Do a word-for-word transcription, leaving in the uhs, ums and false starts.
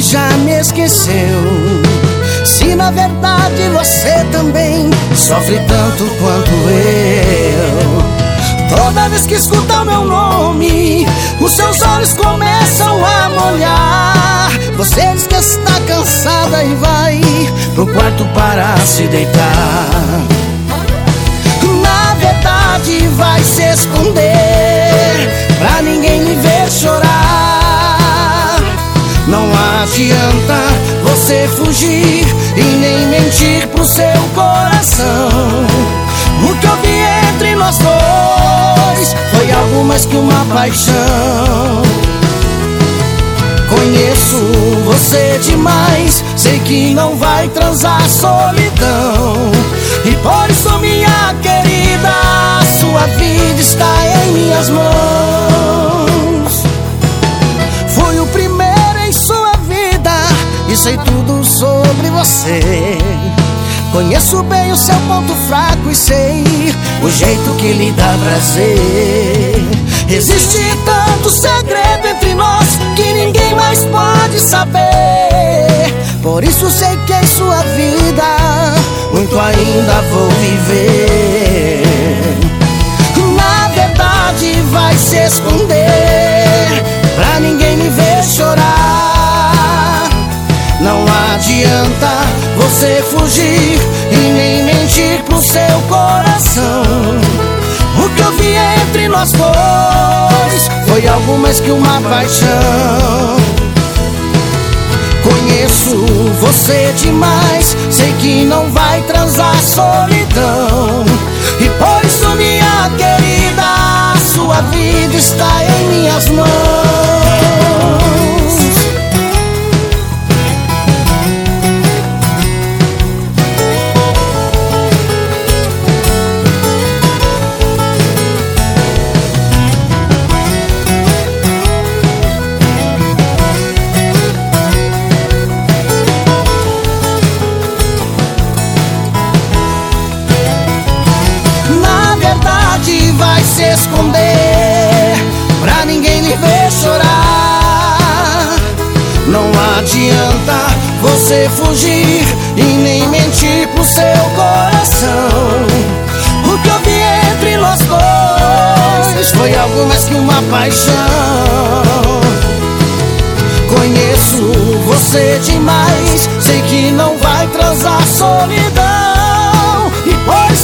já me esqueceu? Se na verdade você também sofre tanto quanto eu. Toda vez que escuta o meu nome, os seus olhos começam a molhar. Você diz que está cansada e vai pro quarto para se deitar. Na verdade vai se esconder pra ninguém lhe ver chorar. Não adianta você fugir e nem mentir pro seu coração. O que eu vi entre nós dois foi algo mais que uma paixão. Conheço você demais, sei que não vai transar solidão. E por isso, minha querida, sua vida está em minhas mãos. Fui o primeiro em sua vida e sei tudo sobre você. Conheço bem o seu ponto fraco e sei o jeito que lhe dá prazer. Existe tanto segredo entre nós que ninguém mais pode saber. Por isso sei que em sua vida muito ainda vou viver. Na verdade vai se esconder pra ninguém me ver chorar. Não adianta você fugir e nem mentir pro seu coração. O que eu vi entre nós dois foi algo mais que uma paixão. Conheço você demais, sei que não vai transar solidão. E por isso, minha querida, sua vida está em minhas mãos. Vai se esconder pra ninguém lhe ver chorar. Não adianta você fugir e nem mentir pro seu coração. O que eu vi entre nós dois foi algo mais que uma paixão. Conheço você demais, sei que não vai transar solidão. E por